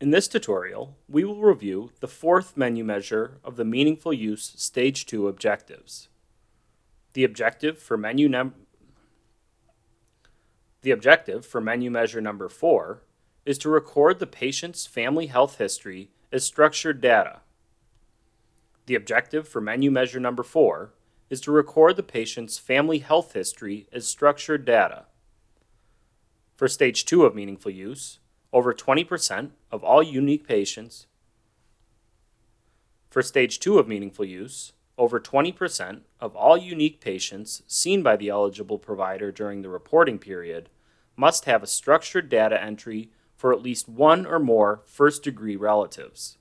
In this tutorial, we will review the fourth menu measure of the Meaningful Use Stage 2 objectives. The objective for menu measure number 4 is to record the patient's family health history as structured data. The objective for menu measure number 4 is to record the patient's family health history as structured data. For Stage 2 of Meaningful Use, over 20% of all unique patients. For Stage 2 of Meaningful Use, over 20% of all unique patients seen by the eligible provider during the reporting period must have a structured data entry for at least one or more first-degree relatives.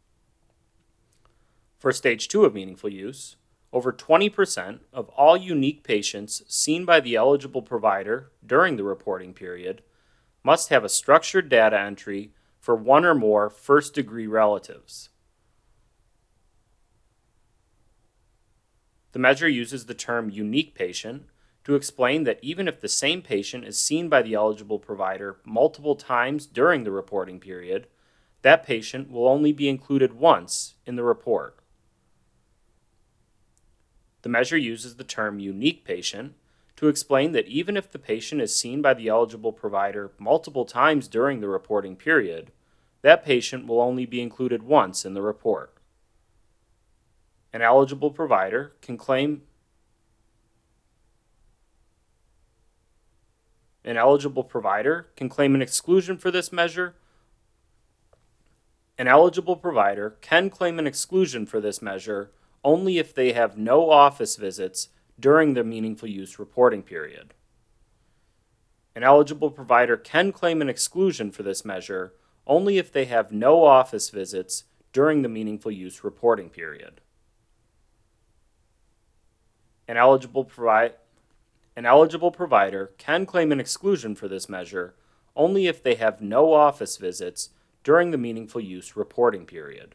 For Stage 2 of Meaningful Use, over 20% of all unique patients seen by the eligible provider during the reporting period must have a structured data entry for one or more first-degree relatives. The measure uses the term unique patient to explain that even if the same patient is seen by the eligible provider multiple times during the reporting period, that patient will only be included once in the report. The measure uses the term unique patient to explain that even if the patient is seen by the eligible provider multiple times during the reporting period, that patient will only be included once in the report. An eligible provider can claim an exclusion for this measure. An eligible provider can claim an exclusion for this measure only if they have no office visits during the Meaningful Use reporting period. An eligible provider can claim an exclusion for this measure only if they have no office visits during the Meaningful Use reporting period. An eligible provider can claim an exclusion for this measure only if they have no office visits during the Meaningful Use reporting period.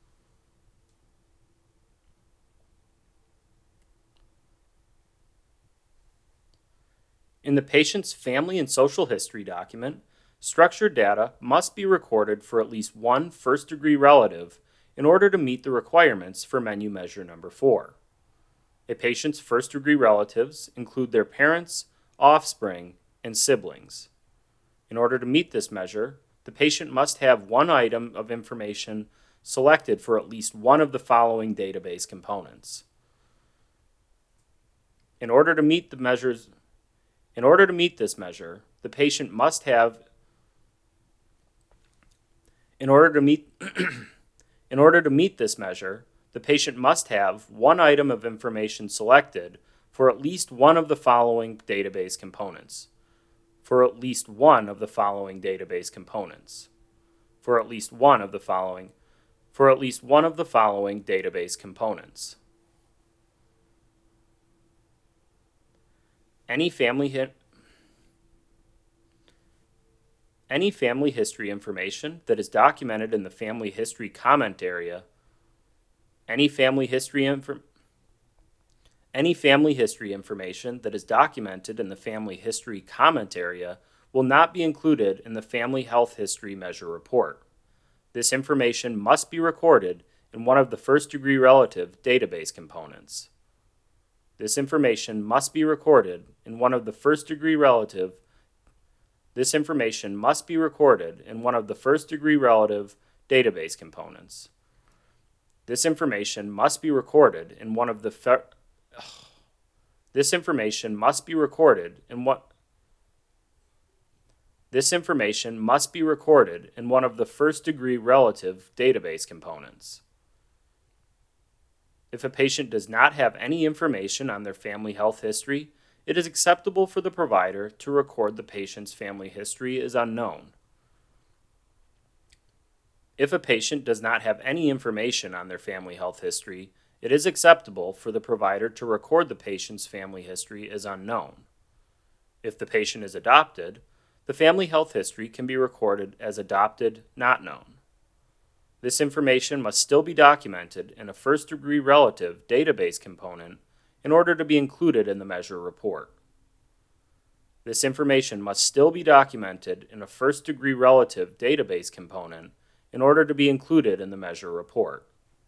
In the patient's family and social history document, structured data must be recorded for at least one first-degree relative in order to meet the requirements for menu measure number 4. A patient's first-degree relatives include their parents, offspring, and siblings. In order to meet this measure, the patient must have one item of information selected for at least one of the following database components. In order to meet this measure, the patient must have one item of information selected for at least one of the following database components. For at least one of the following database database components. Any family history information that is documented in the family history comment area. Any family history information that is documented in the family history comment area will not be included in the family health history measure report. This information must be recorded in one of the first-degree relative database components. This information must be recorded in one of the first-degree relative database components. This information must be recorded in one of the first-degree relative database components. If a patient does not have any information on their family health history, it is acceptable for the provider to record the patient's family history as unknown. If a patient does not have any information on their family health history, it is acceptable for the provider to record the patient's family history as unknown. If the patient is adopted, the family health history can be recorded as adopted, not known. This information must still be documented in a first-degree relative database component in order to be included in the measure report. This information must still be documented in a first-degree relative database component in order to be included in the measure report.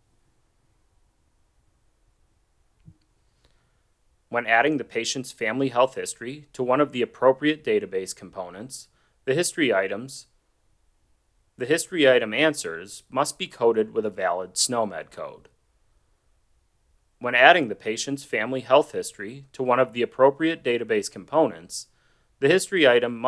When adding the patient's family health history to one of the appropriate database components, the history item answers must be coded with a valid SNOMED code. When adding the patient's family health history to one of the appropriate database components, the history item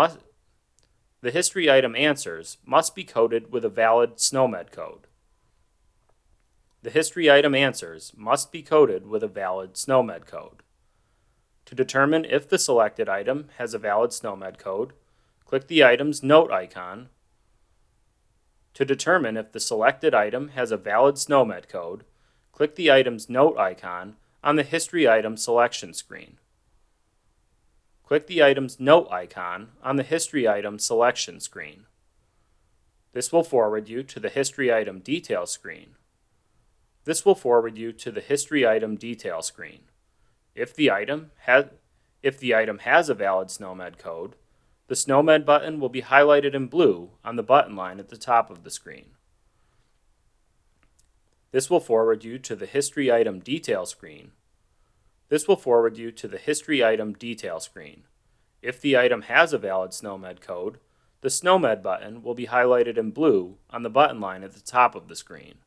answers must be coded with a valid SNOMED code. The history item answers must be coded with a valid SNOMED code. To determine if the selected item has a valid SNOMED code, click the item's note icon. To determine if the selected item has a valid SNOMED code, click the item's note icon on the History Item selection screen. Click the item's note icon on the History Item selection screen. This will forward you to the History Item detail screen. If the item has a valid SNOMED code, the SNOMED button will be highlighted in blue on the button line at the top of the screen. This will forward you to the History Item detail screen. If the item has a valid SNOMED code, the SNOMED button will be highlighted in blue on the button line at the top of the screen.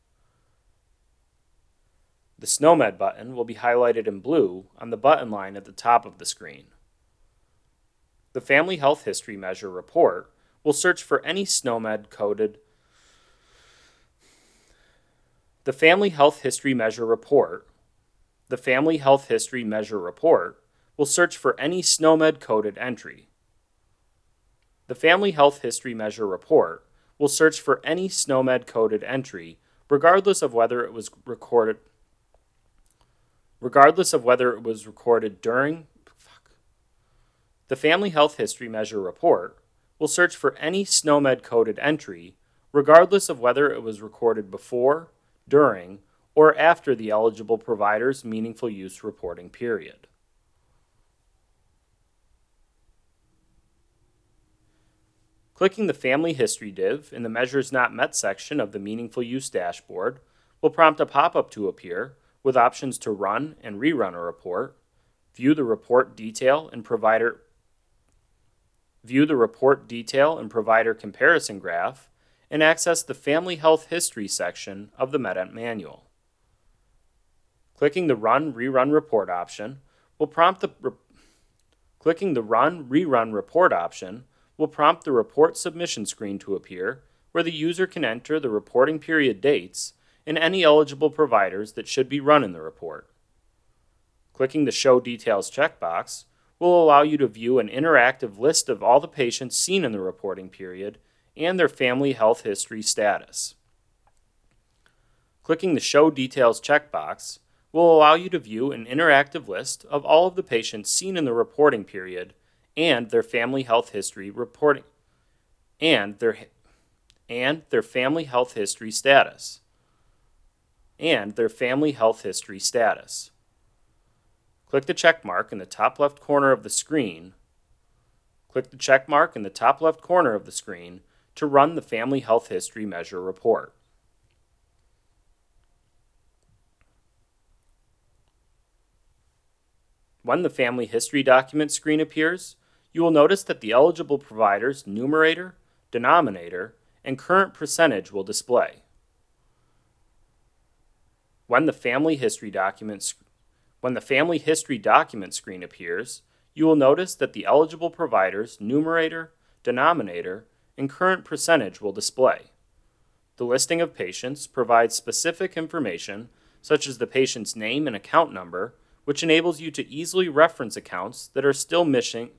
The SNOMED button will be highlighted in blue on the button line at the top of the screen. The Family Health History Measure report will search for any SNOMED coded. The Family Health History Measure report will search for any SNOMED coded entry. The Family Health History Measure report will search for any SNOMED coded entry regardless of whether it was recorded during. The Family Health History Measure report will search for any SNOMED coded entry regardless of whether it was recorded before, during, or after the eligible provider's meaningful use reporting period. Clicking the Family History div in the Measures Not Met section of the Meaningful Use dashboard will prompt a pop-up to appear with options to run and rerun a report, view the report detail and provider comparison graph, and access the Family Health History section of the MedEnt manual. Clicking the Run Rerun Report option will prompt the report submission screen to appear, where the user can enter the reporting period dates and any eligible providers that should be run in the report. Clicking the Show Details checkbox will allow you to view an interactive list of all the patients seen in the reporting period and their family health history status. Clicking the Show Details checkbox will allow you to view an interactive list of all of the patients seen in the reporting period and their family health history reporting and their family health history status. Click the check mark in the top left corner of the screen. To run the Family Health History Measure report. When the Family History document screen appears, you will notice that the eligible provider's numerator, denominator, and current percentage will display. When the Family History document screen appears, you will notice that the eligible provider's numerator, denominator, and current percentage will display. The listing of patients provides specific information such as the patient's name and account number, which enables you to easily reference accounts that are still missing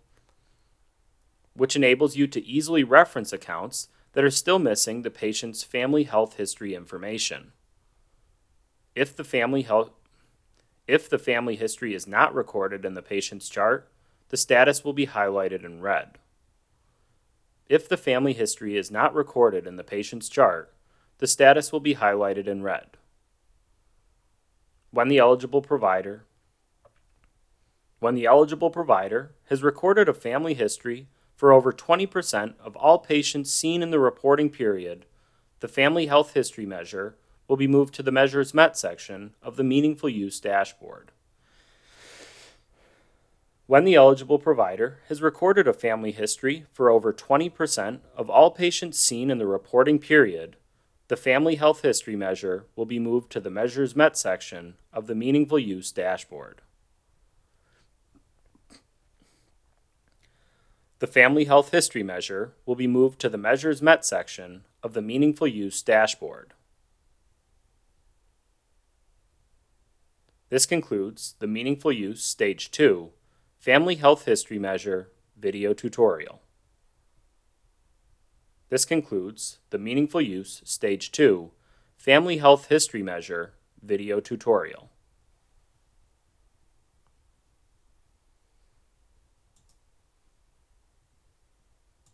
the patient's family health history information. If the family history is not recorded in the patient's chart, the status will be highlighted in red. If the family history is not recorded in the patient's chart, the status will be highlighted in red. When the eligible provider has recorded a family history for over 20% of all patients seen in the reporting period, the Family Health History Measure will be moved to the Measures Met section of the Meaningful Use dashboard. When the eligible provider has recorded a family history for over 20% of all patients seen in the reporting period, the Family Health History Measure will be moved to the Measures Met section of the Meaningful Use dashboard. The Family Health History Measure will be moved to the Measures Met section of the Meaningful Use dashboard. This concludes the Meaningful Use Stage 2 Family Health History Measure video tutorial. This concludes the Meaningful Use Stage 2 Family Health History Measure video tutorial.